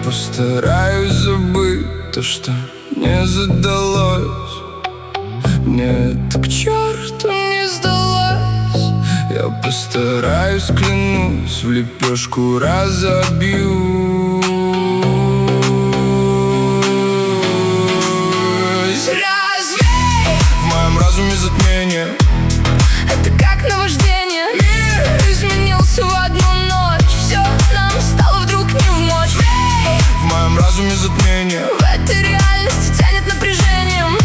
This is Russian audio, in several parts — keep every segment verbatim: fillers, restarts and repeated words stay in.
постараюсь забыть то, что не задалось. Нет, к черту не сдалась. Я постараюсь, клянусь, в лепешку разобью. Развей в моем разуме затмение. Это как наваждение. Мир изменился в одну ночь. Все нам стало вдруг не в мочь. в моем разуме затмение. В этой реальности тянет напряжением.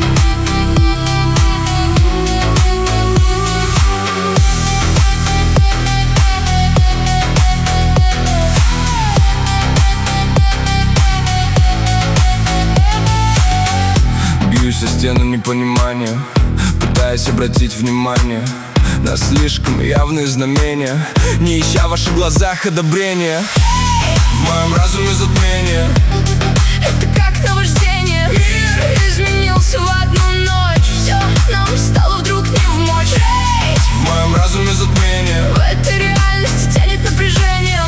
Бьюсь о стену непонимания, пытаясь обратить внимание на слишком явные знамения, не ища в ваших глазах одобрения. В моем разуме затмение. Это как наваждение. Мир изменился в одну ночь. Все нам стало вдруг не в мочь. в моем разуме затмение. В этой реальности тянет напряжением.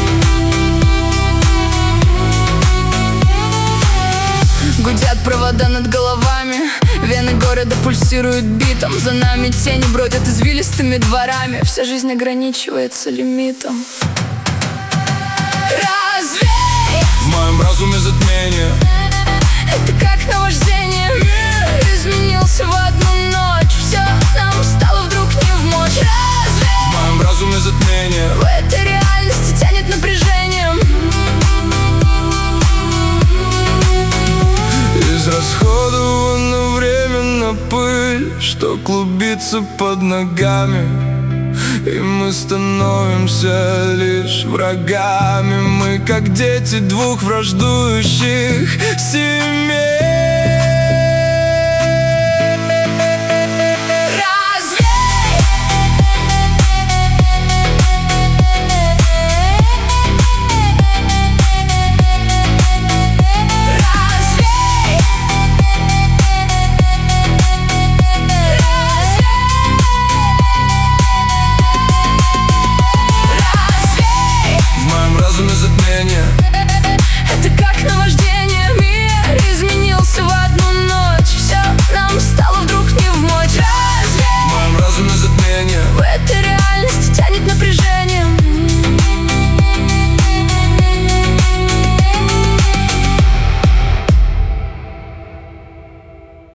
Гудят провода над головами, вены города пульсируют битом. За нами тени бродят извилистыми дворами. Вся жизнь ограничивается лимитом. Развей В моем разуме затмение. это как наваждение. Мир изменился в одну ночь. Все нам стало вдруг не в мочь. Развей в моем разуме затмение. в этой реальности тянет напряжением. Израсходовано время на пыль, что клубится под ногами, и мы становимся лишь врагами. Мы как дети двух враждующих семей.